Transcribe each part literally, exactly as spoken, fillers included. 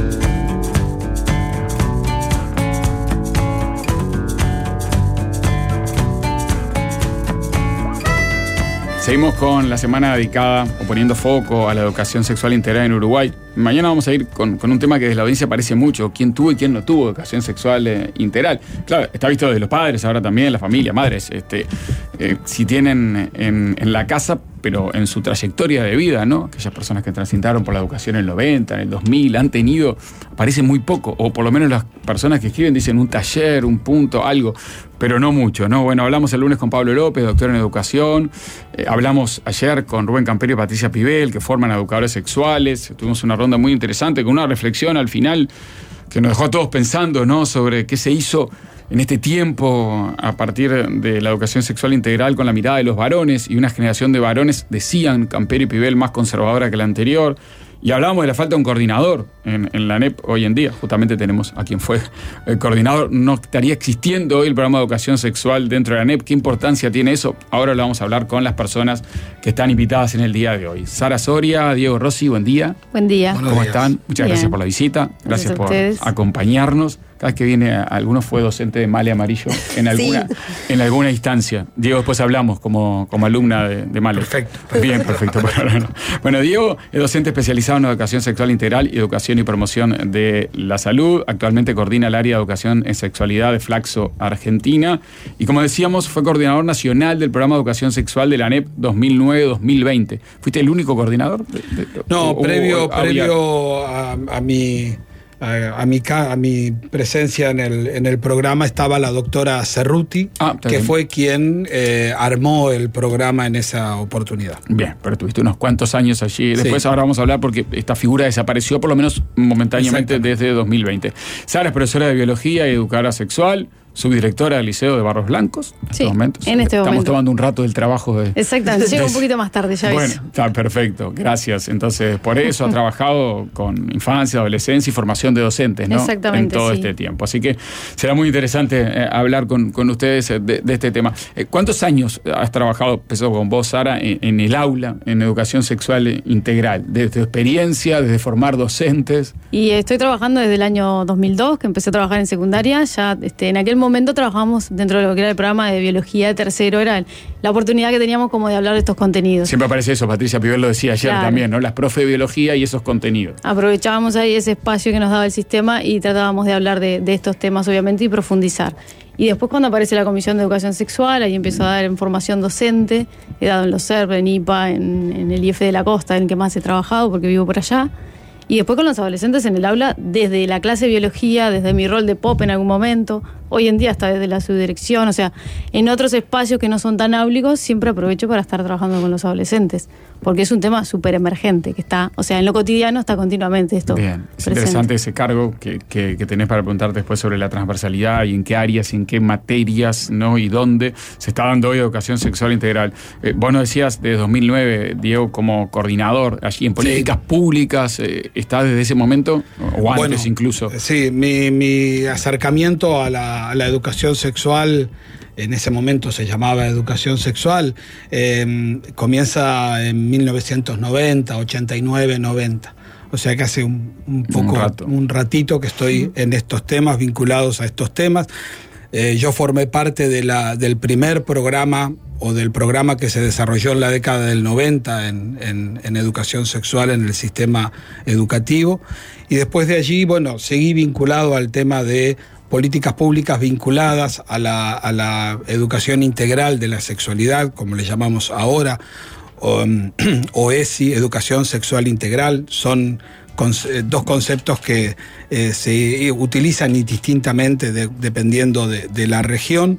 Seguimos con la semana dedicada o poniendo foco a la educación sexual integral en Uruguay. Mañana vamos a ir con, con un tema que desde la audiencia aparece mucho: quién tuvo y quién no tuvo educación sexual eh, integral. Claro, está visto desde los padres, ahora también la familia, madres, este, eh, si tienen en, en la casa, pero en su trayectoria de vida, ¿no? Aquellas personas que transitaron por la educación en el noventa, en el dos mil, han tenido, aparece muy poco, o por lo menos las personas que escriben dicen un taller, un punto, algo, pero no mucho, ¿no? Bueno, hablamos el lunes con Pablo López, doctor en educación, eh, hablamos ayer con Rubén Campero y Patricia Pibel, que forman educadores sexuales, tuvimos una ronda muy interesante con una reflexión al final que nos dejó a todos pensando, ¿no? Sobre qué se hizo en este tiempo a partir de la educación sexual integral con la mirada de los varones, y una generación de varones, decían Campero y Pibel, más conservadora que la anterior. Y hablábamos de la falta de un coordinador en, en la A N E P hoy en día. Justamente tenemos a quien fue el coordinador. No estaría existiendo hoy el programa de educación sexual dentro de la A N E P. ¿Qué importancia tiene eso? Ahora lo vamos a hablar con las personas que están invitadas en el día de hoy. Sara Soria, Diego Rossi, buen día. Buen día. ¿Cómo Buenos están? Días. Muchas Bien. gracias por la visita. Gracias, gracias por ustedes. acompañarnos. Cada vez que viene alguno fue docente de Male Amarillo en alguna, sí. en alguna instancia. Diego, después hablamos como, como alumna de, de Male. Perfecto. Bien, perfecto. Bueno, Diego es docente especializado en educación sexual integral y educación y promoción de la salud. Actualmente coordina el área de educación en sexualidad de Flaxo Argentina. Y como decíamos, fue coordinador nacional del programa de educación sexual de la A N E P dos mil nueve dos mil veinte. ¿Fuiste el único coordinador? No, o, previo, o, previo a, a mi... A, a, mi, a mi presencia en el, en el programa estaba la doctora Cerruti, ah, que bien. fue quien eh, armó el programa en esa oportunidad. Bien, pero tuviste unos cuantos años allí. Después sí. ahora vamos a hablar porque esta figura desapareció por lo menos momentáneamente desde dos mil veinte. Sara es profesora de biología y educadora sexual, subdirectora del Liceo de Barros Blancos. En sí, estos momentos. en este Estamos momento. tomando un rato del trabajo de... Exactamente, llego un poquito más tarde, ya ves. Bueno, está perfecto, gracias. Entonces, por eso ha trabajado con infancia, adolescencia y formación de docentes, ¿no? Exactamente, en todo sí. este tiempo. Así que será muy interesante eh, hablar con, con ustedes de, de este tema. Eh, ¿Cuántos años has trabajado, empezó con vos, Sara, en, en el aula, en educación sexual integral? Desde tu experiencia, desde formar docentes. Y estoy trabajando desde el año dos mil dos, que empecé a trabajar en secundaria. Ya este, en aquel momento trabajamos dentro de lo que era el programa de biología de tercero, era la oportunidad que teníamos como de hablar de estos contenidos. Siempre aparece eso, Patricia Pibel lo decía ayer claro. también, ¿no? Las profe de biología y esos contenidos. Aprovechábamos ahí ese espacio que nos daba el sistema y tratábamos de hablar de, de estos temas, obviamente, y profundizar. Y después cuando aparece la Comisión de Educación Sexual, ahí empezó a dar información docente, he dado en los C E R P, en I P A, en, en el I F de la Costa, en el que más he trabajado porque vivo por allá. Y después con los adolescentes en el aula, desde la clase de biología, desde mi rol de P O P en algún momento, hoy en día hasta desde la subdirección, o sea, en otros espacios que no son tan áulicos, siempre aprovecho para estar trabajando con los adolescentes, porque es un tema súper emergente, que está, o sea, en lo cotidiano está continuamente esto. Bien, es presente. Interesante ese cargo que, que, que tenés para preguntarte después sobre la transversalidad y en qué áreas y en qué materias, ¿no? Y dónde se está dando hoy educación sexual integral. Eh, vos nos decías desde dos mil nueve, Diego, como coordinador allí en políticas sí. públicas, eh, ¿está desde ese momento o antes bueno, incluso? Sí, mi, mi acercamiento a la, a la educación sexual, en ese momento se llamaba educación sexual, eh, comienza en mil novecientos noventa, ochenta y nueve, noventa. O sea que hace un, un poco, un, rato. un ratito que estoy uh-huh. en estos temas, vinculados a estos temas. Eh, yo formé parte de la, del primer programa o del programa que se desarrolló en la década del noventa en, en, en educación sexual en el sistema educativo. Y después de allí, bueno, seguí vinculado al tema de políticas públicas vinculadas a la, a la educación integral de la sexualidad, como le llamamos ahora, o, o E S I, educación sexual integral. Son conce- dos conceptos que eh, se utilizan indistintamente de, dependiendo de, de la región.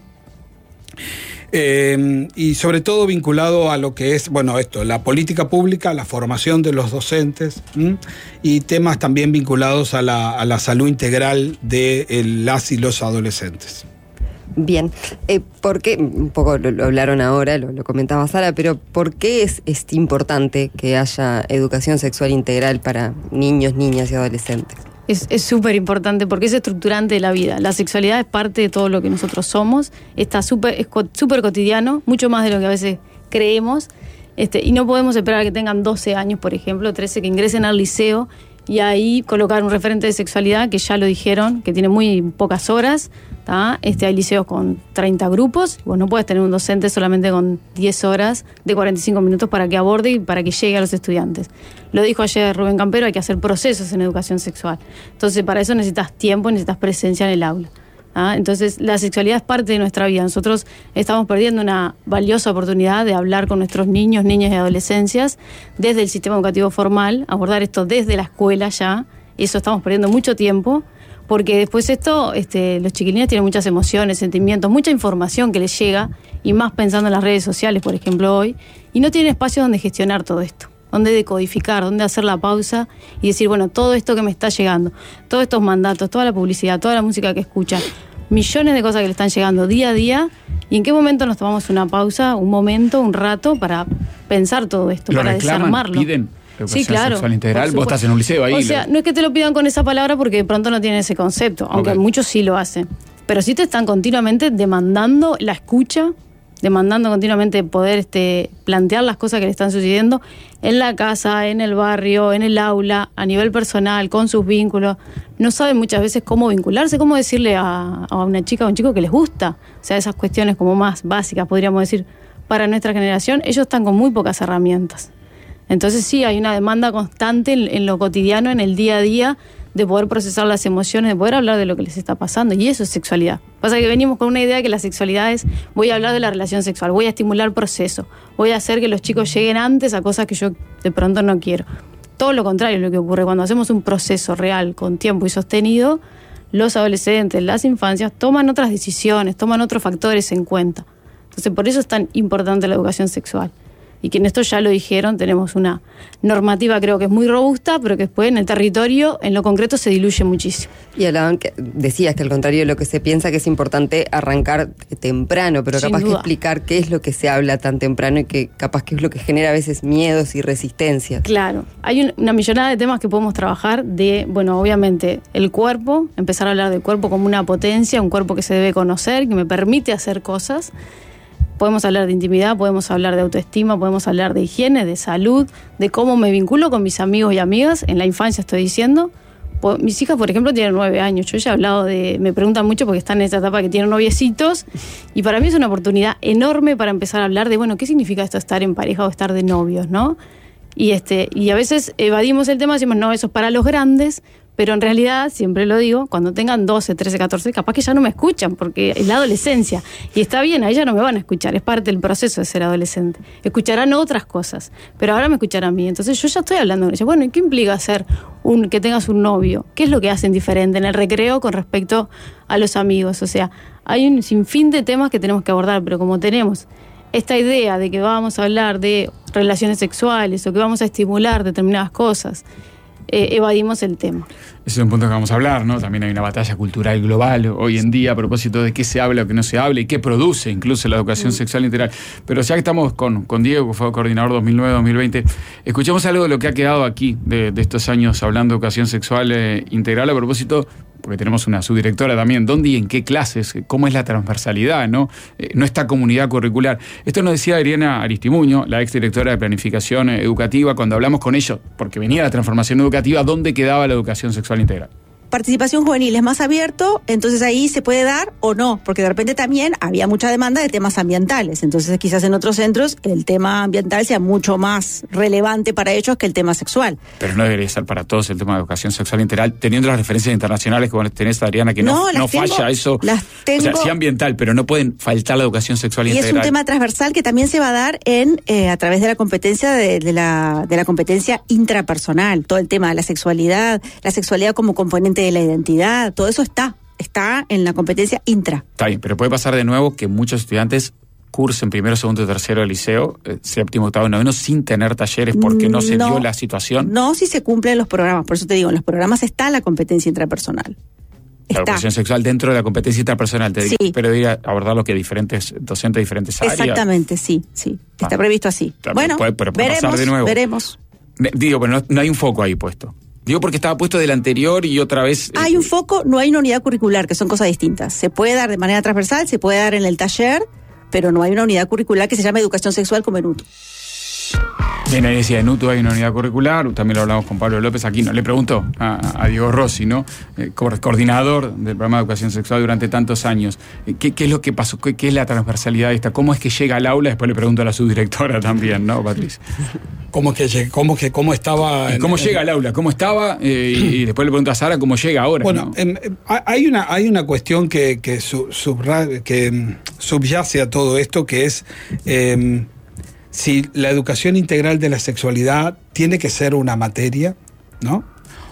Eh, y sobre todo vinculado a lo que es, bueno, esto, la política pública, la formación de los docentes, ¿m? y temas también vinculados a la, a la salud integral de el, las y los adolescentes. Bien, eh, ¿por qué? Un poco lo, lo hablaron ahora, lo, lo comentaba Sara, pero ¿por qué es, es importante que haya educación sexual integral para niños, niñas y adolescentes? Es súper importante porque es estructurante de la vida. La sexualidad es parte de todo lo que nosotros somos. Está súper es súper cotidiano, mucho más de lo que a veces creemos. Este, y no podemos esperar a que tengan doce años, por ejemplo, trece, que ingresen al liceo y ahí colocar un referente de sexualidad que ya lo dijeron, que tiene muy pocas horas. ¿tá? Este, hay liceos con treinta grupos, vos no puedes tener un docente solamente con diez horas de cuarenta y cinco minutos para que aborde y para que llegue a los estudiantes. Lo dijo ayer Rubén Campero, hay que hacer procesos en educación sexual. Entonces para eso necesitas tiempo, necesitas presencia en el aula. ¿Ah? Entonces la sexualidad es parte de nuestra vida. Nosotros estamos perdiendo una valiosa oportunidad de hablar con nuestros niños, niñas y adolescencias desde el sistema educativo formal, abordar esto desde la escuela ya. Eso estamos perdiendo mucho tiempo, porque después esto, este, los chiquilines tienen muchas emociones, sentimientos, mucha información que les llega, y más pensando en las redes sociales, por ejemplo, hoy, y no tienen espacio donde gestionar todo esto, donde decodificar, donde hacer la pausa y decir, bueno, todo esto que me está llegando, todos estos mandatos, toda la publicidad, toda la música que escuchan, millones de cosas que le están llegando día a día, y en qué momento nos tomamos una pausa, un momento, un rato para pensar todo esto, ¿Lo para reclaman, desarmarlo. piden educación Sí, claro, sexual integral? por Vos supuesto. estás en un liceo ahí. O sea, lo- no es que te lo pidan con esa palabra porque de pronto no tienen ese concepto, aunque Ok. muchos sí lo hacen. Pero sí te están continuamente demandando la escucha, demandando continuamente poder este, plantear las cosas que le están sucediendo en la casa, en el barrio, en el aula, a nivel personal, con sus vínculos. No saben muchas veces cómo vincularse, cómo decirle a, a una chica o a un chico que les gusta. O sea, esas cuestiones como más básicas, podríamos decir, para nuestra generación, ellos están con muy pocas herramientas. Entonces sí, hay una demanda constante en, en lo cotidiano, en el día a día, de poder procesar las emociones, de poder hablar de lo que les está pasando, y eso es sexualidad. Pasa que venimos con una idea de que la sexualidad es, voy a hablar de la relación sexual, voy a estimular proceso, voy a hacer que los chicos lleguen antes a cosas que yo de pronto no quiero. Todo lo contrario es lo que ocurre. Cuando hacemos un proceso real, con tiempo y sostenido, los adolescentes, las infancias, toman otras decisiones, toman otros factores en cuenta. Entonces, por eso es tan importante la educación sexual. Y que en esto ya lo dijeron, tenemos una normativa creo que es muy robusta, pero que después en el territorio, en lo concreto, se diluye muchísimo. Y hablaban que decías que al contrario de lo que se piensa, que es importante arrancar temprano, pero Sin capaz que duda. explicar qué es lo que se habla tan temprano y que capaz que es lo que genera a veces miedos y resistencias. Claro, hay un- una millonada de temas que podemos trabajar de, bueno, obviamente el cuerpo, empezar a hablar del cuerpo como una potencia, un cuerpo que se debe conocer, que me permite hacer cosas. Podemos hablar de intimidad, podemos hablar de autoestima, podemos hablar de higiene, de salud, de cómo me vinculo con mis amigos y amigas, en la infancia estoy diciendo. Po- Mis hijas, por ejemplo, tienen nueve años. Yo ya he hablado de, me preguntan mucho porque están en esta etapa que tienen noviecitos, y para mí es una oportunidad enorme para empezar a hablar de, bueno, ¿qué significa esto estar en pareja o estar de novios, no? Y este, y a veces evadimos el tema, decimos, no, eso es para los grandes, pero en realidad, siempre lo digo, cuando tengan doce, trece, catorce, capaz que ya no me escuchan, porque es la adolescencia. Y está bien, a ella no me van a escuchar, es parte del proceso de ser adolescente. Escucharán otras cosas, pero ahora me escucharán a mí. Entonces yo ya estoy hablando con ella. Bueno, ¿y qué implica ser un, que tengas un novio? ¿Qué es lo que hacen diferente en el recreo con respecto a los amigos? O sea, hay un sinfín de temas que tenemos que abordar, pero como tenemos esta idea de que vamos a hablar de relaciones sexuales o que vamos a estimular determinadas cosas, eh, evadimos el tema. Ese es un punto que vamos a hablar, ¿no? También hay una batalla cultural global hoy en día a propósito de qué se habla o qué no se habla y qué produce incluso la educación mm. sexual integral. Pero ya que estamos con, con Diego, que fue coordinador dos mil nueve a dos mil veinte, escuchemos algo de lo que ha quedado aquí de, de estos años hablando de educación sexual eh, integral a propósito, porque tenemos una subdirectora también, ¿dónde y en qué clases? ¿Cómo es la transversalidad, no? Eh, nuestra comunidad curricular. Esto nos decía Adriana Aristimuño, la exdirectora de Planificación Educativa, cuando hablamos con ellos, porque venía la transformación educativa, ¿dónde quedaba la educación sexual integral? Participación juvenil es más abierto, entonces ahí se puede dar o no, porque de repente también había mucha demanda de temas ambientales, entonces quizás en otros centros el tema ambiental sea mucho más relevante para ellos que el tema sexual. Pero no debería ser para todos el tema de educación sexual integral, teniendo las referencias internacionales que vos tenés, Adriana, que no, no, no tengo, falla eso. Las tengo, o sea, sí ambiental, pero no pueden faltar la educación sexual y integral. Y es un tema transversal que también se va a dar en eh, a través de la competencia de, de, la, de la competencia intrapersonal, todo el tema de la sexualidad, la sexualidad como componente de la identidad, todo eso está, está en la competencia intra. Está bien, pero puede pasar de nuevo que muchos estudiantes cursen primero, segundo y tercero de liceo, eh, séptimo, octavo, noveno, sin tener talleres porque no se no, dio la situación. No, si se cumplen los programas, por eso te digo, en los programas está la competencia intrapersonal. La educación sexual dentro de la competencia intrapersonal, te digo, sí. Pero ir a abordar lo que diferentes docentes de diferentes áreas. Exactamente, sí, sí, está ah, previsto así. Bueno, puede, pero puede veremos, pasar de nuevo. veremos. Digo, pero no, no hay un foco ahí puesto. Digo porque estaba puesto del anterior y otra vez... Hay eh, un foco, no hay una unidad curricular, que son cosas distintas. Se puede dar de manera transversal, se puede dar en el taller, pero no hay una unidad curricular que se llama educación sexual como en U T U. Bien, ahí decía, en U T U hay una unidad curricular, también lo hablamos con Pablo López Aquino. Le pregunto a, a Diego Rossi, ¿no? Eh, coordinador del programa de educación sexual durante tantos años. ¿Qué, qué es lo que pasó? ¿Qué, ¿Qué es la transversalidad esta? ¿Cómo es que llega al aula? Después le pregunto a la subdirectora también, ¿no, Patricia? ¿Cómo es que cómo, que, cómo estaba? ¿Y cómo en, llega en... al aula? ¿Cómo estaba? Eh, y, y después le pregunto a Sara cómo llega ahora. Bueno, ¿no? en, en, hay, una, hay una cuestión que, que, sub, subra, que subyace a todo esto, que es eh, si la educación integral de la sexualidad tiene que ser una materia, ¿no?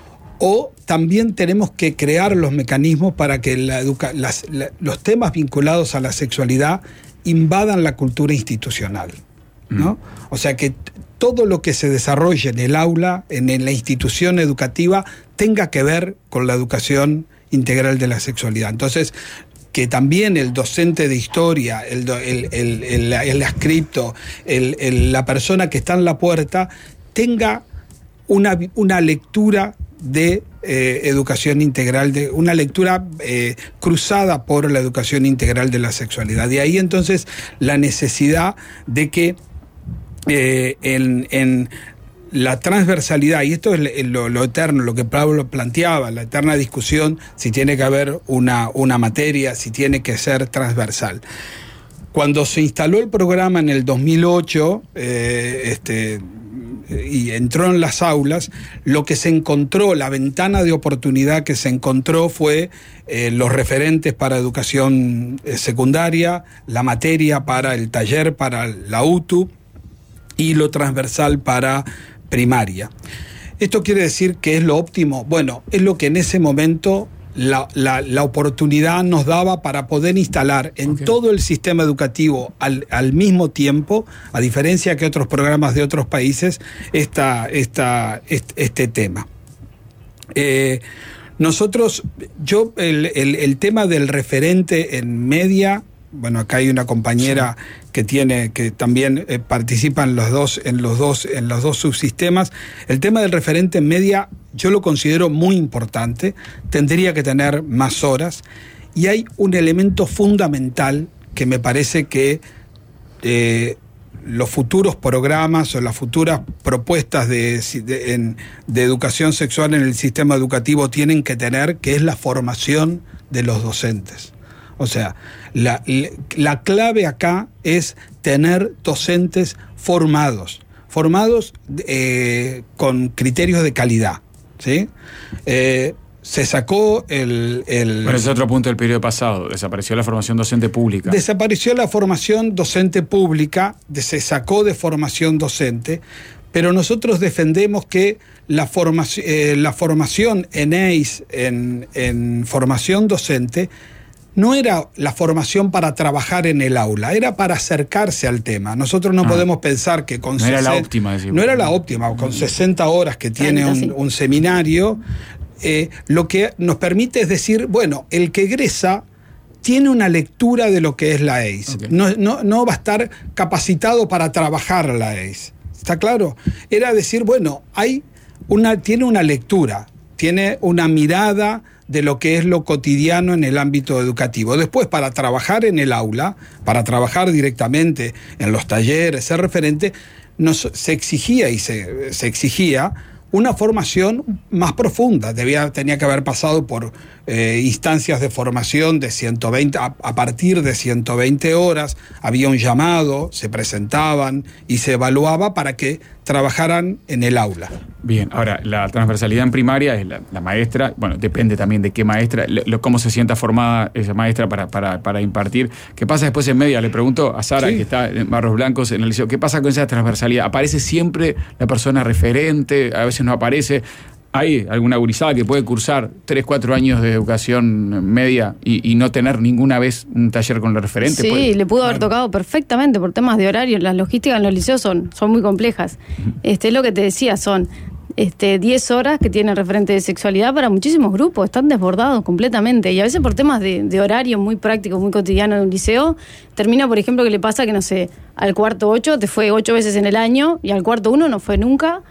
O también tenemos que crear los mecanismos para que la educa, las, la, los temas vinculados a la sexualidad invadan la cultura institucional, ¿no? Mm. O sea, que todo lo que se desarrolle en el aula, en, en la institución educativa, tenga que ver con la educación integral de la sexualidad. Entonces, que también el docente de historia, el, el, el, el, el adscripto, el, el, la persona que está en la puerta, tenga una, una lectura de eh, educación integral, de una lectura eh, cruzada por la educación integral de la sexualidad. De ahí entonces la necesidad de que eh, en, en la transversalidad, y esto es lo, lo eterno, lo que Pablo planteaba, la eterna discusión, si tiene que haber una, una materia, si tiene que ser transversal. Cuando se instaló el programa en el dos mil ocho, eh, este, y entró en las aulas, lo que se encontró, la ventana de oportunidad que se encontró fue eh, los referentes para educación eh, secundaria, la materia para el taller, para la U T U, y lo transversal para primaria. ¿Esto quiere decir que es lo óptimo? Bueno, es lo que en ese momento la, la, la oportunidad nos daba para poder instalar en okay. todo el sistema educativo al, al mismo tiempo, a diferencia que otros programas de otros países, esta, esta, este, este tema. Eh, nosotros, yo, el, el, el tema del referente en media, bueno, acá hay una compañera sí. que tiene, que también eh, participa en los dos, en los dos, en los dos subsistemas. El tema del referente en media, yo lo considero muy importante, tendría que tener más horas, y hay un elemento fundamental que me parece que eh, los futuros programas o las futuras propuestas de, de, en, de educación sexual en el sistema educativo tienen que tener, que es la formación de los docentes. O sea, la, la clave acá es tener docentes formados, formados eh, con criterios de calidad, ¿sí? Eh, se sacó el... el Pero ese es otro punto del periodo pasado, desapareció la formación docente pública. Desapareció la formación docente pública, se sacó de formación docente, pero nosotros defendemos que la, forma, eh, la formación en E I S, en, en formación docente, no era la formación para trabajar en el aula, era para acercarse al tema. Nosotros no ah. podemos pensar que con... No sesenta, era la óptima. Decimos. No era la óptima, con sesenta horas que tiene un, un seminario, eh, lo que nos permite es decir, bueno, el que egresa tiene una lectura de lo que es la E I S. Okay. No, no, no va a estar capacitado para trabajar la E I S. ¿Está claro? Era decir, bueno, hay una, tiene una lectura, tiene una mirada de lo que es lo cotidiano en el ámbito educativo. Después, para trabajar en el aula, para trabajar directamente en los talleres, ser referente, nos, se exigía y se, se exigía una formación más profunda. Debía, tenía que haber pasado por eh, instancias de formación de ciento veinte, a, a partir de ciento veinte horas, había un llamado, se presentaban y se evaluaba para que trabajaran en el aula. Bien, ahora, la transversalidad en primaria es la, la maestra, bueno, depende también de qué maestra, lo, cómo se sienta formada esa maestra para, para, para impartir. ¿Qué pasa después en media? Le pregunto a Sara, sí. que está en Barros Blancos en el liceo, ¿qué pasa con esa transversalidad? ¿Aparece siempre la persona referente? A veces no aparece. ¿Hay alguna gurizada que puede cursar tres, cuatro años de educación media y, y no tener ninguna vez un taller con los referentes? Sí, ¿Puede? le pudo haber tocado perfectamente por temas de horario. Las logísticas en los liceos son, son muy complejas. Este, es lo que te decía, son este, diez horas que tienen referente de sexualidad para muchísimos grupos, están desbordados completamente. Y a veces por temas de, de horario muy práctico, muy cotidiano de un liceo, termina, por ejemplo, que le pasa que, no sé, al cuarto ocho te fue ocho veces en el año y al cuarto uno no fue nunca,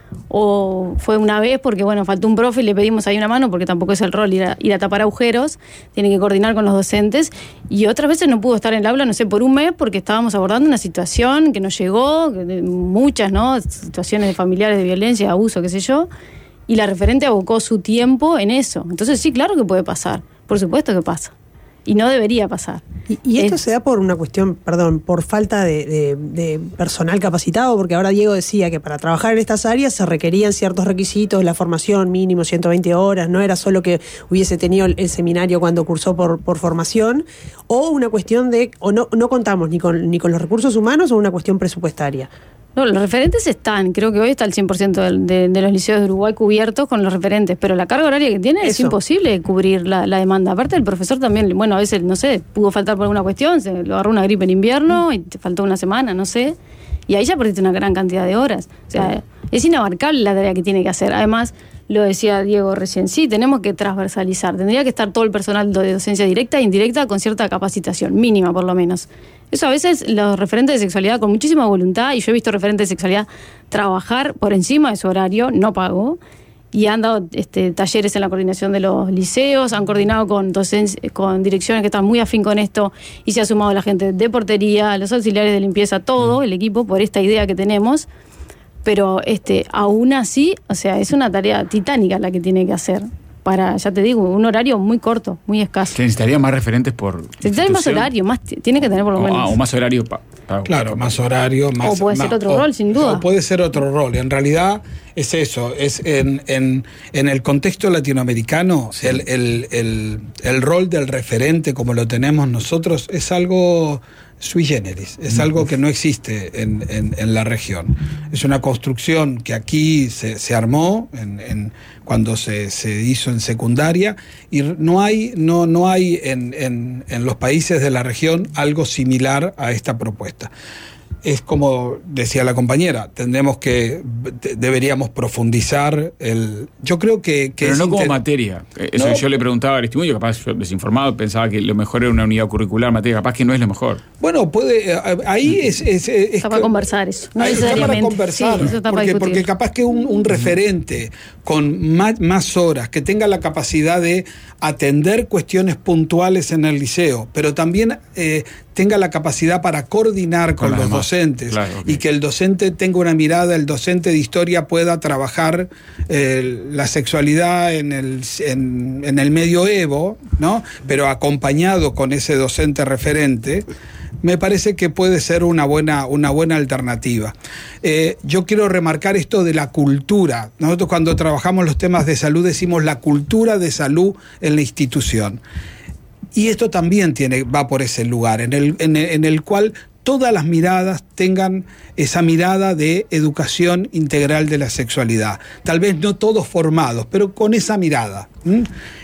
o fue una vez porque bueno, faltó un profe y le pedimos ahí una mano porque tampoco es el rol ir a, ir a tapar agujeros, tiene que coordinar con los docentes, y otras veces no pudo estar en el aula, no sé, por un mes porque estábamos abordando una situación que nos llegó, que, muchas, ¿no? Situaciones de familiares de violencia, de abuso, qué sé yo, y la referente abocó su tiempo en eso. Entonces sí, claro que puede pasar, por supuesto que pasa. Y no debería pasar. ¿Y, y esto es, se da por una cuestión, perdón, por falta de, de, de personal capacitado? Porque ahora Diego decía que para trabajar en estas áreas se requerían ciertos requisitos, la formación mínimo ciento veinte horas, no era solo que hubiese tenido el, el seminario cuando cursó por, por formación, o una cuestión de, o no, no contamos ni con, ni con los recursos humanos, o una cuestión presupuestaria. No, los referentes están, creo que hoy está el cien por ciento de, de, de los liceos de Uruguay cubiertos con los referentes, pero la carga horaria que tiene es Eso. imposible cubrir la, la demanda. Aparte el profesor también, bueno, a veces, no sé, pudo faltar por alguna cuestión, se lo agarró una gripe en invierno y te faltó una semana, no sé, y ahí ya perdiste una gran cantidad de horas. O sea, es inabarcable la tarea que tiene que hacer. Además, lo decía Diego recién, sí, tenemos que transversalizar, tendría que estar todo el personal de docencia directa e indirecta con cierta capacitación, mínima por lo menos. Eso a veces los referentes de sexualidad con muchísima voluntad, y yo he visto referentes de sexualidad trabajar por encima de su horario, no pago, y han dado este, talleres en la coordinación de los liceos, han coordinado con, docencia, con direcciones que están muy afín con esto, y se ha sumado la gente de portería, los auxiliares de limpieza, todo el equipo por esta idea que tenemos. Pero este, aún así, o sea, es una tarea titánica la que tiene que hacer para, ya te digo, un horario muy corto, muy escaso. ¿Se necesitaría más referentes por Se necesita más horario, más, tiene que tener por lo menos. O, ah, o más horario para... Pa, Claro, más horario, más... O puede ser más, otro o, rol, sin duda. O puede ser otro rol. En realidad es eso, es en, en, en el contexto latinoamericano, sí. el, el, el, el rol del referente como lo tenemos nosotros es algo sui generis, es uh-huh. algo que no existe en, en, en la región. Es una construcción que aquí se, se armó en, en, cuando se, se hizo en secundaria, y no hay, no, no hay en, en, en los países de la región algo similar a esta propuesta. Es como decía la compañera, tendremos que, deberíamos profundizar el... Yo creo que... que Pero no inter... como materia. Eso ¿no? Yo le preguntaba a Aristimuño, capaz yo desinformado, pensaba que lo mejor era una unidad curricular, materia, capaz que no es lo mejor. Bueno, puede... Ahí es... es, es está para conversar eso, no ahí necesariamente. Está para conversar, sí, eso está porque, para porque capaz que un, un referente con más, más horas, que tenga la capacidad de atender cuestiones puntuales en el liceo, pero también eh, tenga la capacidad para coordinar con, con los demás. docentes, claro, okay. y que el docente tenga una mirada, el docente de historia pueda trabajar eh, la sexualidad en el, en, en el medioevo, ¿no? Pero acompañado con ese docente referente, me parece que puede ser una buena, una buena alternativa. Eh, yo quiero remarcar esto de la cultura. Nosotros cuando trabajamos los temas de salud decimos la cultura de salud en la institución. Y esto también tiene, va por ese lugar, en el, en el, en el cual todas las miradas tengan esa mirada de educación integral de la sexualidad. Tal vez no todos formados, pero con esa mirada. ¿Mm?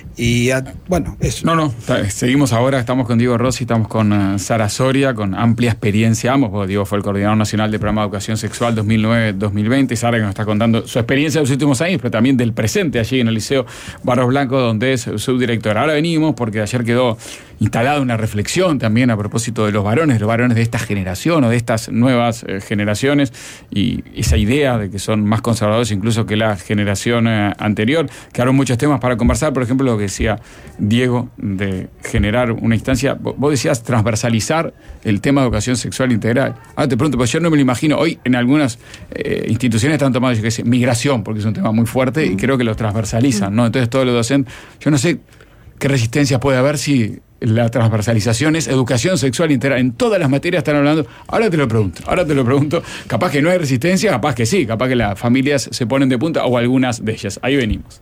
Y bueno, eso. No, no, seguimos ahora, estamos con Diego Rossi, estamos con uh, Sara Soria, con amplia experiencia ambos, porque Diego fue el coordinador nacional del programa de educación sexual dos mil nueve dos mil veinte, y Sara que nos está contando su experiencia de los últimos años, pero también del presente allí en el Liceo Barros Blanco, donde es subdirectora. Ahora venimos porque ayer quedó instalada una reflexión también a propósito de los varones, los varones de esta generación o de estas nuevas eh, generaciones, y esa idea de que son más conservadores incluso que la generación eh, anterior. Quedaron muchos temas para conversar, por ejemplo, lo que decía Diego, de generar una instancia, vos decías transversalizar el tema de educación sexual integral. Ahora te pregunto, porque yo no me lo imagino, hoy en algunas eh, instituciones están tomando, yo qué sé, migración, porque es un tema muy fuerte, y creo que lo transversalizan, ¿no? Entonces todos los docentes, yo no sé qué resistencia puede haber si la transversalización es educación sexual integral. En todas las materias están hablando. Ahora te lo pregunto, ahora te lo pregunto. Capaz que no hay resistencia, capaz que sí, capaz que las familias se ponen de punta, o algunas de ellas. Ahí venimos.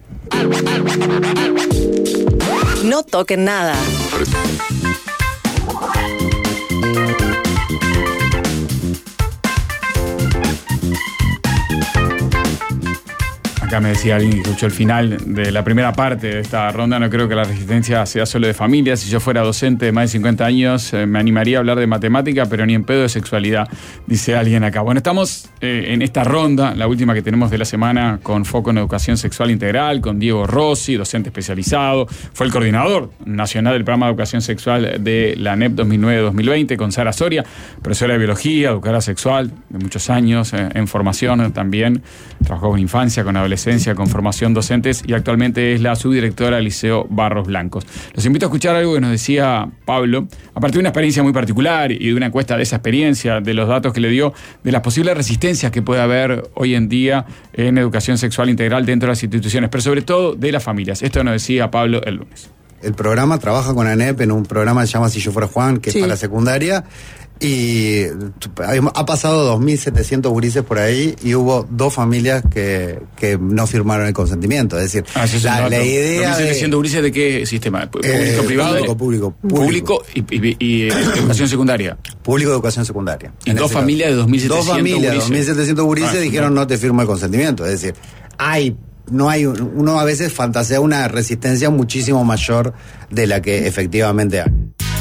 No toquen nada. Acá Acá me decía alguien que escuchó el final de la primera parte de esta ronda, no creo que la resistencia sea solo de familia. Si yo fuera docente de más de cincuenta años, eh, me animaría a hablar de matemática, pero ni en pedo de sexualidad, dice alguien acá. Bueno, estamos eh, en esta ronda, la última que tenemos de la semana, con foco en educación sexual integral, con Diego Rossi, docente especializado. Fue el coordinador nacional del programa de educación sexual de la A N E P dos mil nueve dos mil veinte, con Sara Soria, profesora de biología, educadora sexual de muchos años, eh, en formación también. Trabajó con infancia, con adolescencia, con formación docentes y actualmente es la subdirectora del Liceo Barros Blancos. Los invito a escuchar algo que nos decía Pablo, a partir de una experiencia muy particular y de una encuesta de esa experiencia, de los datos que le dio, de las posibles resistencias que puede haber hoy en día en educación sexual integral dentro de las instituciones, pero sobre todo de las familias. Esto nos decía Pablo el lunes. El programa trabaja con A N E P en un programa que se llama Si Yo Fuera Juan, que sí. es para la secundaria. Y ha pasado dos mil setecientos gurises por ahí y hubo dos familias que, que no firmaron el consentimiento. Es decir, ah, la, la idea dos mil setecientos gurises de qué sistema? ¿Público, eh, privado? Público, público. Público, público y, y, y educación secundaria. Público de educación secundaria. Y dos familias de dos mil setecientos Dos familias de dos mil setecientos gurises ah, dijeron no. no te firmo el consentimiento. Es decir, hay... No hay, uno a veces fantasea una resistencia muchísimo mayor de la que efectivamente hay.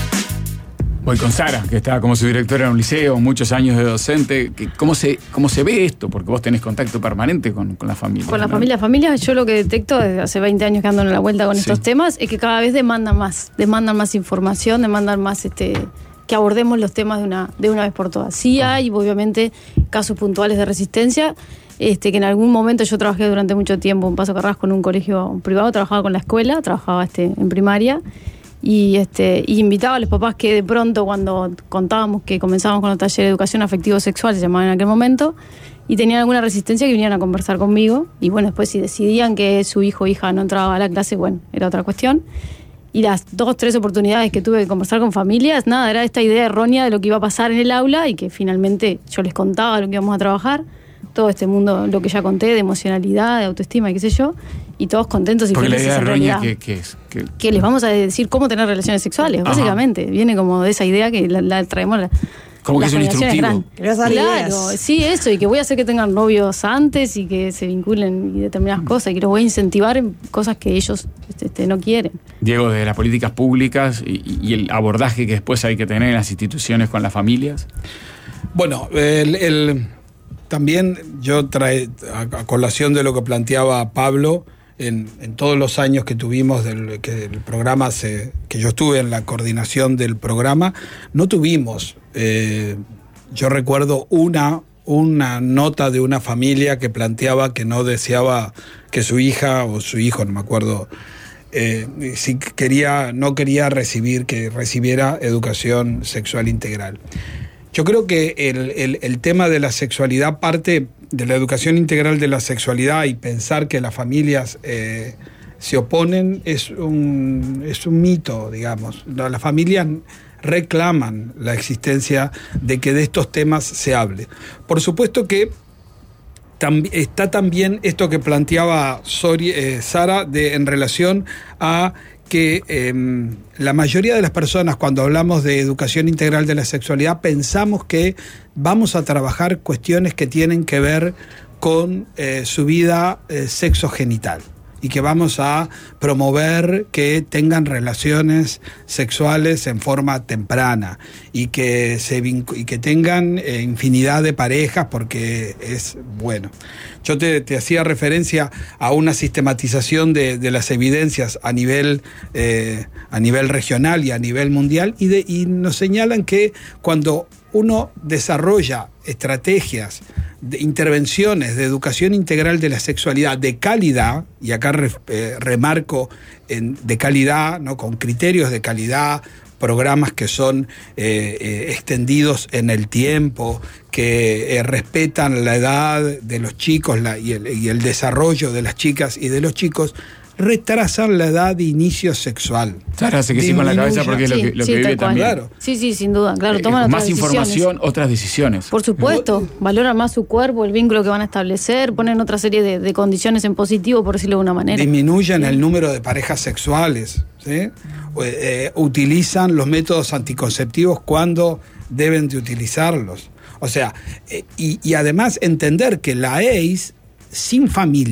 Voy con Sara, que está como subdirectora en un liceo, muchos años de docente. ¿Cómo se, cómo se ve esto? Porque vos tenés contacto permanente con, con la familia. Con la ¿no? familia. Familia, yo lo que detecto desde hace veinte años que ando en la vuelta con sí. estos temas es que cada vez demandan más, demandan más información, demandan más este que abordemos los temas de una, de una vez por todas. Sí hay, obviamente, casos puntuales de resistencia. Este, que en algún momento yo trabajé durante mucho tiempo en Paso Carrasco en un colegio privado, trabajaba con la escuela, trabajaba este, en primaria y, este, y invitaba a los papás que de pronto cuando contábamos que comenzábamos con los talleres de educación afectivo-sexual, se llamaban en aquel momento, y tenían alguna resistencia que vinieran a conversar conmigo y bueno, después si decidían que su hijo o hija no entraba a la clase, bueno, era otra cuestión. Y las dos, tres oportunidades que tuve de conversar con familias, nada, era esta idea errónea de lo que iba a pasar en el aula y que finalmente yo les contaba lo que íbamos a trabajar. Todo este mundo, lo que ya conté, de emocionalidad, de autoestima y qué sé yo, y todos contentos y porque felices. Porque la idea errónea, que, ¿qué es? ¿Qué? Que les vamos a decir cómo tener relaciones sexuales, Ajá. básicamente. Viene como de esa idea que la, la traemos... La, como que es un instructivo. Claro, sí, eso, y que voy a hacer que tengan novios antes y que se vinculen y determinadas cosas, y que los voy a incentivar en cosas que ellos este, no quieren. Diego, de las políticas públicas y, y el abordaje que después hay que tener en las instituciones con las familias. Bueno, el... el... También yo trae a colación de lo que planteaba Pablo, en, en todos los años que tuvimos del que el programa, se, que yo estuve en la coordinación del programa, no tuvimos, eh, yo recuerdo una, una nota de una familia que planteaba que no deseaba que su hija o su hijo, no me acuerdo, eh, si quería, no quería recibir, que recibiera educación sexual integral. Yo creo que el, el, el tema de la sexualidad parte de la educación integral de la sexualidad, y pensar que las familias eh, se oponen es un, es un mito, digamos. Las familias reclaman la existencia de que de estos temas se hable. Por supuesto que tam, está también esto que planteaba Sori, eh, Sara de, en relación a que eh, la mayoría de las personas, cuando hablamos de educación integral de la sexualidad, pensamos que vamos a trabajar cuestiones que tienen que ver con eh, su vida eh, sexogenital, y que vamos a promover que tengan relaciones sexuales en forma temprana y que, se vincu- y que tengan eh, infinidad de parejas, porque es bueno. Yo te, te hacía referencia a una sistematización de, de las evidencias a nivel, eh, a nivel regional y a nivel mundial, y, de, y nos señalan que cuando uno desarrolla estrategias de intervenciones de educación integral de la sexualidad de calidad, y acá re, eh, remarco en, de calidad, ¿no? Con criterios de calidad, programas que son eh, eh, extendidos en el tiempo, que eh, respetan la edad de los chicos la, y, el, y el desarrollo de las chicas y de los chicos, retrasan la edad de inicio sexual. Sara hace que sí con la cabeza porque es lo que, lo sí, que sí, vive también. Claro. Sí, sí, sin duda. Claro, Eh, toman más otras información, decisiones. otras decisiones. Por supuesto, valoran más su cuerpo, el vínculo que van a establecer, ponen otra serie de, de condiciones en positivo, por decirlo de una manera. Disminuyen el número de parejas sexuales, ¿sí? Eh, utilizan los métodos anticonceptivos cuando deben de utilizarlos. O sea, eh, y, y además entender que la A I S sin familia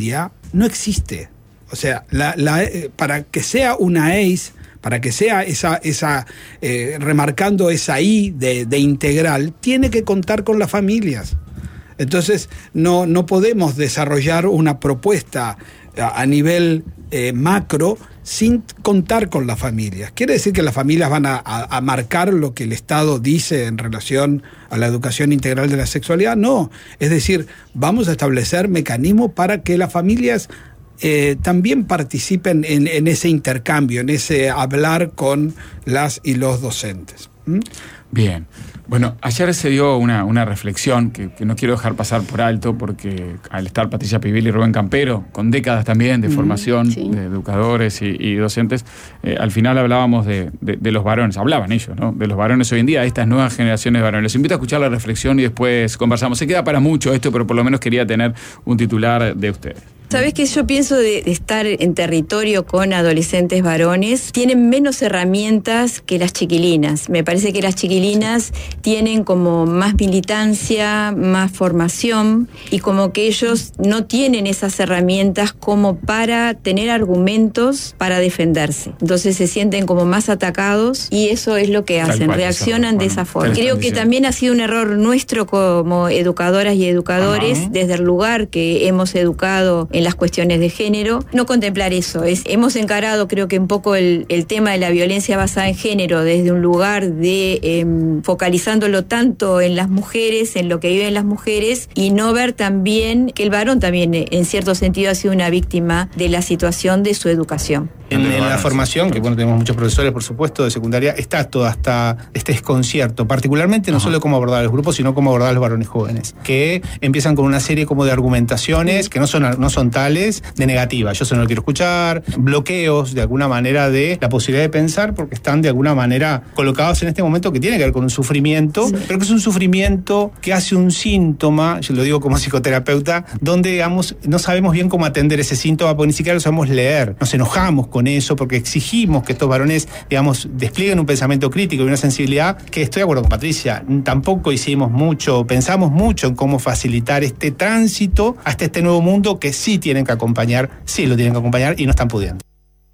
no existe. O sea, la, la, para que sea una E I S, para que sea esa, esa eh, remarcando esa I de, de integral, tiene que contar con las familias. Entonces, no, no podemos desarrollar una propuesta a, a nivel eh, macro sin contar con las familias. ¿Quiere decir que las familias van a, a, a marcar lo que el Estado dice en relación a la educación integral de la sexualidad? No. Es decir, vamos a establecer mecanismos para que las familias eh, también participen en, en ese intercambio, en ese hablar con las y los docentes. ¿Mm? Bien. Bueno, ayer se dio una, una reflexión que, que no quiero dejar pasar por alto, porque al estar Patricia Pivilli y Rubén Campero, con décadas también de formación, sí, de educadores y, y docentes, eh, al final hablábamos de, de, de los varones, hablaban ellos, ¿no? De los varones hoy en día, de estas nuevas generaciones de varones. Les invito a escuchar la reflexión y después conversamos. Se queda para mucho esto, pero por lo menos quería tener un titular de ustedes. ¿Sabés qué? Yo pienso de, de estar en territorio con adolescentes varones, tienen menos herramientas que las chiquilinas. Me parece que las chiquilinas tienen como más militancia, más formación, y como que ellos no tienen esas herramientas como para tener argumentos para defenderse. Entonces se sienten como más atacados y eso es lo que hacen, reaccionan de esa forma. Creo que también ha sido un error nuestro como educadoras y educadores, ajá, desde el lugar que hemos educado en las cuestiones de género, no contemplar eso. Es, hemos encarado, creo que un poco el, el tema de la violencia basada en género desde un lugar de eh, focalizándolo tanto en las mujeres, en lo que viven las mujeres, y no ver también que el varón también en cierto sentido ha sido una víctima de la situación de su educación. En, en la formación, que bueno, tenemos muchos profesores, por supuesto, de secundaria, está todo hasta este desconcierto, particularmente no, ajá, solo cómo abordar a los grupos, sino cómo abordar a los varones jóvenes, que empiezan con una serie como de argumentaciones que no son, no son tales, de negativa. Yo eso no lo quiero escuchar, bloqueos de alguna manera de la posibilidad de pensar, porque están de alguna manera colocados en este momento que tiene que ver con un sufrimiento, sí, pero que es un sufrimiento que hace un síntoma, yo lo digo como psicoterapeuta, donde, digamos, no sabemos bien cómo atender ese síntoma, porque ni siquiera lo sabemos leer. Nos enojamos con eso porque exigimos que estos varones, digamos, desplieguen un pensamiento crítico y una sensibilidad que, estoy de acuerdo con Patricia, tampoco hicimos mucho, pensamos mucho en cómo facilitar este tránsito hasta este nuevo mundo que sí tienen que acompañar, sí lo tienen que acompañar y no están pudiendo.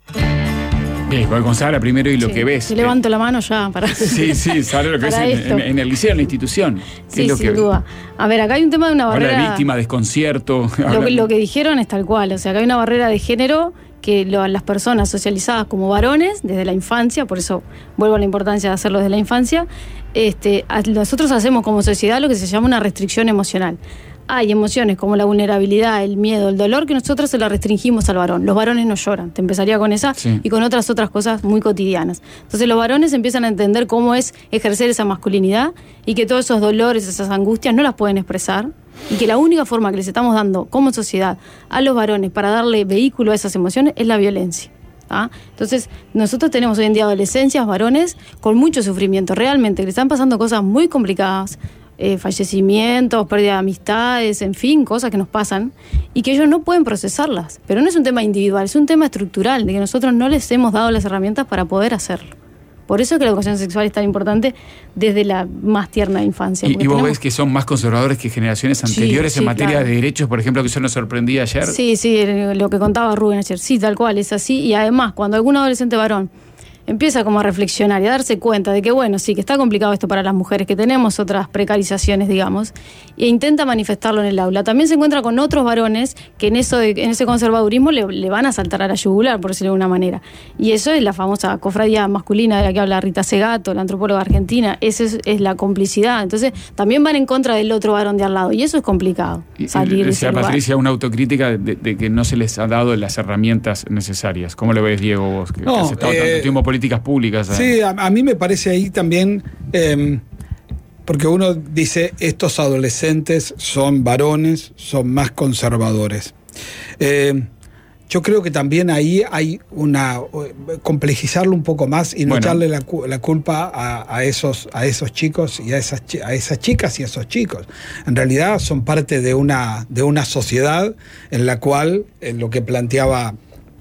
Bien, voy con Sara primero y lo sí, que ves. Te levanto la mano ya para... Sí, sí, Sara, lo que ves en, en, en el liceo, en la institución. Sí, es lo sin que duda. A ver, acá hay un tema de una barrera... Habla de víctima, desconcierto. Lo que, lo que dijeron es tal cual, o sea, acá hay una barrera de género que lo, las personas socializadas como varones desde la infancia, por eso vuelvo a la importancia de hacerlo desde la infancia, este, nosotros hacemos como sociedad lo que se llama una restricción emocional. Hay emociones como la vulnerabilidad, el miedo, el dolor, que nosotros se las restringimos al varón. Los varones no lloran. Te empezaría con esa, sí, y con otras otras cosas muy cotidianas. Entonces los varones empiezan a entender cómo es ejercer esa masculinidad y que todos esos dolores, esas angustias no las pueden expresar, y que la única forma que les estamos dando como sociedad a los varones para darle vehículo a esas emociones es la violencia. ¿Ah? Entonces nosotros tenemos hoy en día adolescencias, varones con mucho sufrimiento, realmente, que le están pasando cosas muy complicadas, eh, fallecimientos, pérdida de amistades, en fin, cosas que nos pasan y que ellos no pueden procesarlas. Pero no es un tema individual, es un tema estructural, de que nosotros no les hemos dado las herramientas para poder hacerlo. Por eso es que la educación sexual es tan importante desde la más tierna infancia. ¿Y, y vos tenemos... ves que son más conservadores que generaciones anteriores, sí, sí, en materia, claro, de derechos, por ejemplo, que eso nos sorprendía ayer? Sí, sí, lo que contaba Rubén ayer, sí, tal cual, es así. Y además, cuando algún adolescente varón empieza como a reflexionar y a darse cuenta de que, bueno, sí, que está complicado esto para las mujeres, que tenemos otras precarizaciones, digamos, e intenta manifestarlo en el aula. También se encuentra con otros varones que en eso de, en ese conservadurismo le, le van a saltar a la yugular, por decirlo de alguna manera. Y eso es la famosa cofradía masculina de la que habla Rita Segato, la antropóloga argentina. Esa es, es la complicidad. Entonces, también van en contra del otro varón de al lado. Y eso es complicado, y, salir de ese lugar. Patricia, una autocrítica de, de que no se les ha dado las herramientas necesarias. ¿Cómo lo ves, Diego, vos, que, no, que has estado eh... tanto tiempo políticas públicas? Sí, a, a mí me parece ahí también, eh, porque uno dice, estos adolescentes son varones, son más conservadores. Eh, yo creo que también ahí hay una, complejizarlo un poco más y no bueno. echarle la, la culpa a, a, esos, a esos chicos y a esas, a esas chicas y a esos chicos. En realidad son parte de una, de una sociedad en la cual, en lo que planteaba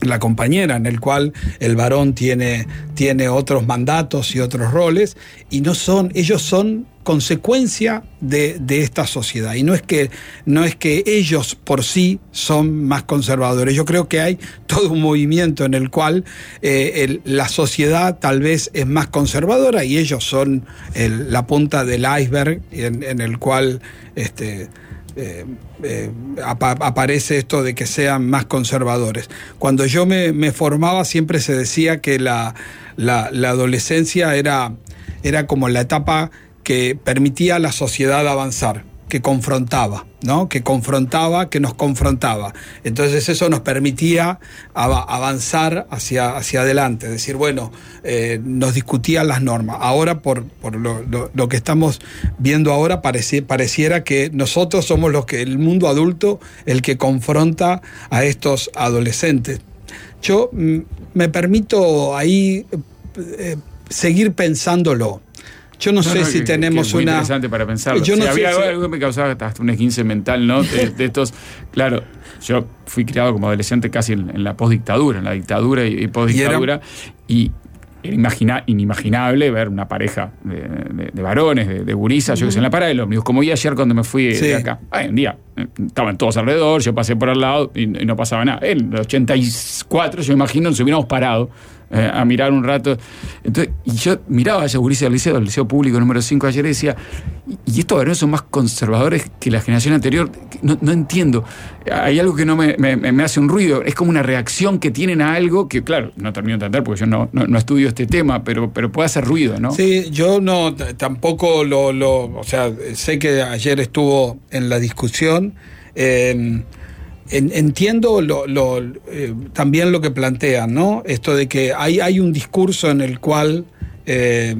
la compañera, en el cual el varón tiene, tiene otros mandatos y otros roles, y no son, ellos son consecuencia de, de esta sociedad. Y no es que, no es que ellos por sí son más conservadores. Yo creo que hay todo un movimiento en el cual eh, el, la sociedad tal vez es más conservadora y ellos son el, la punta del iceberg en, en el cual este, eh, eh, apa, aparece esto de que sean más conservadores. Cuando yo me, me formaba siempre se decía que la, la, la adolescencia era, era como la etapa que permitía a la sociedad avanzar, que confrontaba, ¿no? Que confrontaba, que nos confrontaba. Entonces eso nos permitía av- avanzar hacia, hacia adelante, es decir, bueno, eh, nos discutían las normas. Ahora, por, por lo, lo, lo que estamos viendo ahora, pareci- pareciera que nosotros somos los que, el mundo adulto, el que confronta a estos adolescentes. Yo mm, me permito ahí eh, seguir pensándolo. Yo no, no sé no, si que, tenemos que es muy una... interesante para pensarlo. Yo o sea, no había sé algo si... que me causaba hasta un esguince mental, ¿no? De, de estos... Claro, yo fui criado como adolescente casi en, en la postdictadura, en la dictadura y, y postdictadura, y era imagina, inimaginable ver una pareja de, de, de varones, de, de gurisas, uh-huh. yo que sé, en la parada del ómnibus, como vi ayer cuando me fui sí. de acá. Hoy en día estaban todos alrededor, yo pasé por al lado y, y no pasaba nada. En el ochenta y cuatro, yo me imagino, nos hubiéramos parado eh, a mirar un rato. Entonces, y yo miraba a esa gurisa del liceo, del liceo público número cinco ayer y decía, y estos varones son más conservadores que la generación anterior. No, no entiendo. Hay algo que no me, me, me hace un ruido. Es como una reacción que tienen a algo que, claro, no termino de entender porque yo no, no, no estudio este tema, pero, pero puede hacer ruido, ¿no? Sí, yo no, tampoco lo, lo, o sea, sé que ayer estuvo en la discusión. Eh, en, entiendo lo, lo, eh, también lo que plantean, ¿no? Esto de que hay, hay un discurso en el cual eh,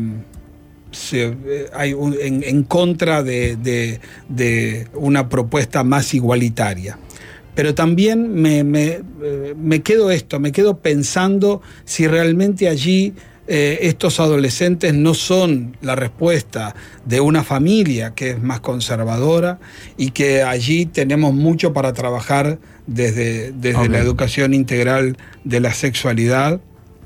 se, eh, hay un, en, en contra de, de, de una propuesta más igualitaria. Pero también me, me, me quedo esto, me quedo pensando si realmente allí eh, estos adolescentes no son la respuesta de una familia que es más conservadora y que allí tenemos mucho para trabajar desde, desde okay. la educación integral de la sexualidad.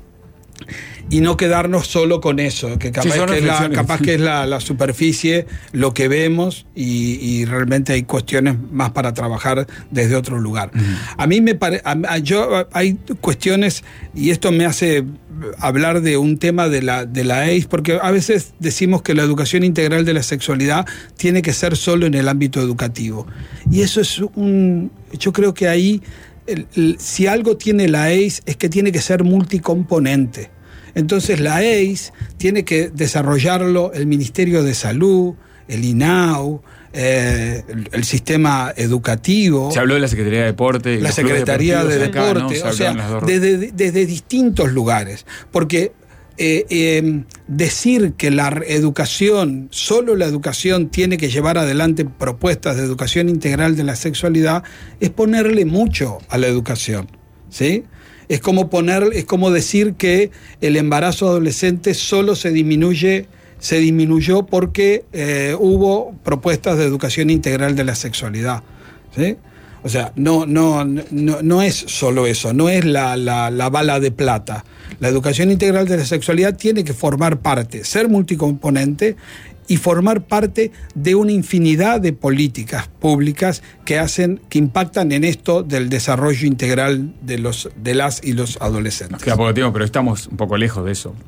Y no quedarnos solo con eso, que capaz, sí, que, es la, capaz que es la, la superficie, lo que vemos, y, y realmente hay cuestiones más para trabajar desde otro lugar. Uh-huh. A mí me parece, yo hay cuestiones, y esto me hace hablar de un tema de la, de la A I S, porque a veces decimos que la educación integral de la sexualidad tiene que ser solo en el ámbito educativo. Y eso es un... Yo creo que ahí, el, el, si algo tiene la A I S, es que tiene que ser multicomponente. Entonces la A I S tiene que desarrollarlo el Ministerio de Salud, el I N A U, eh, el, el sistema educativo. Se habló de la Secretaría de Deporte. Y la Secretaría de Deporte, acá, ¿no? o sea, desde, desde distintos lugares. Porque eh, eh, decir que la educación, solo la educación tiene que llevar adelante propuestas de educación integral de la sexualidad, es ponerle mucho a la educación, ¿sí? Es como poner, es como decir que el embarazo adolescente solo se disminuye, se disminuyó porque eh, hubo propuestas de educación integral de la sexualidad, ¿sí? O sea, no, no, no, no es solo eso, no es la, la, la bala de plata. La educación integral de la sexualidad tiene que formar parte, ser multicomponente y formar parte de una infinidad de políticas públicas que hacen, que impactan en esto del desarrollo integral de los, de las y los adolescentes. Nos queda poco tiempo, pero estamos un poco lejos de eso.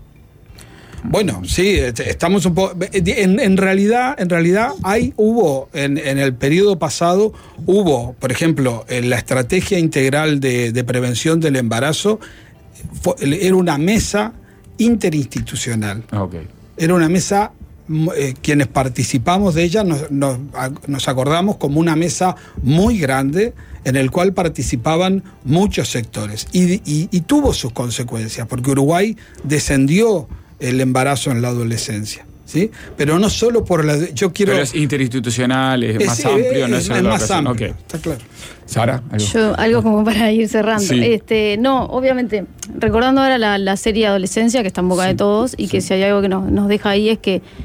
Bueno, sí, estamos un poco. En, en realidad, en realidad hay, hubo, en, en el periodo pasado, hubo, por ejemplo, en la estrategia integral de, de prevención del embarazo, fue, era una mesa interinstitucional. Okay. Era una mesa. Eh, quienes participamos de ella nos, nos, nos acordamos como una mesa muy grande en el cual participaban muchos sectores y, y, y tuvo sus consecuencias porque Uruguay descendió el embarazo en la adolescencia, ¿sí? Pero no solo por la... Yo quiero... Pero es interinstitucional, es, es más amplio, no es, es, es más amplio, okay. Está claro. Sara, algo. Yo, algo como para ir cerrando. Sí. Este, no, obviamente, recordando ahora la, la serie Adolescencia, que está en boca sí, de todos, y sí. que si hay algo que nos, nos deja ahí es que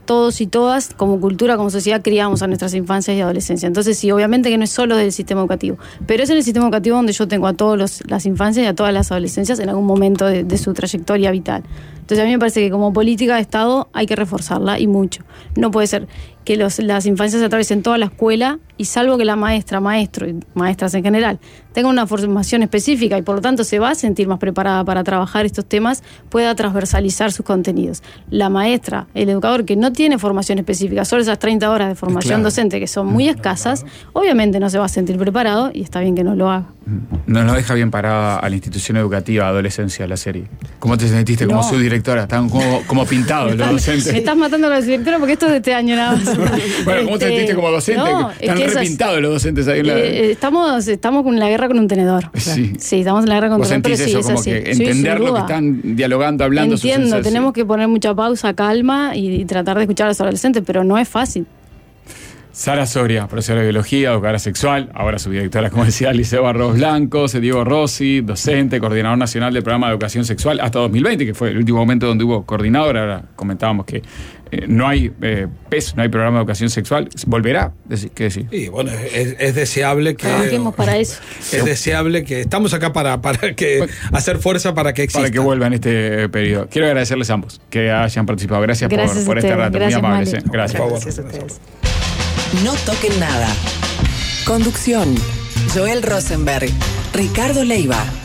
todos y todas, como cultura, como sociedad, criamos a nuestras infancias y adolescencias. Entonces, sí, obviamente que no es solo del sistema educativo, pero es en el sistema educativo donde yo tengo a todas las infancias y a todas las adolescencias en algún momento de, de su trayectoria vital. Entonces, a mí me parece que como política de Estado hay que reforzarla, y mucho. No puede ser que los, las infancias atraviesen toda la escuela y salvo que la maestra, maestro y maestras en general tengan una formación específica y por lo tanto se va a sentir más preparada para trabajar estos temas, pueda transversalizar sus contenidos. La maestra, el educador que no tiene formación específica, solo esas treinta horas de formación claro. docente que son muy escasas, obviamente no se va a sentir preparado y está bien que no lo haga. No nos deja bien parada a la institución educativa Adolescencia la serie. ¿Cómo te sentiste como no. subdirectora? Están como, como pintados los docentes. Me estás matando con la subdirectora porque esto es de este año nada más. Bueno, ¿cómo te este, sentiste como docente? No, Están es que repintados esas, los docentes ahí en la... Eh, estamos, estamos con la guerra con un tenedor. Sí, sí estamos en la guerra con un tenedor. ¿Vos sentís eso? Como que entender sí, lo que están dialogando, hablando. Entiendo, tenemos que poner mucha pausa, calma y, y tratar de escuchar a los adolescentes, pero no es fácil. Sara Soria, profesora de biología, educadora sexual, ahora subdirectora, como decía, Liceo Barros Blancos, Diego Rossi, docente, coordinador nacional del programa de educación sexual hasta dos mil veinte, que fue el último momento donde hubo coordinador. Ahora comentábamos que eh, no hay eh, P E S, no hay programa de educación sexual. ¿Volverá? ¿Qué decir? Sí, bueno, es, es deseable que... Trabajemos para eso. Es deseable que... Estamos acá para, para que bueno, hacer fuerza para que exista. Para que vuelva en este periodo. Quiero agradecerles a ambos que hayan participado. Gracias, Gracias por, por este rato. Gracias, muy amables. Mali. Gracias. Gracias a ustedes. No toquen nada. Conducción: Joel Rosenberg, Ricardo Leiva.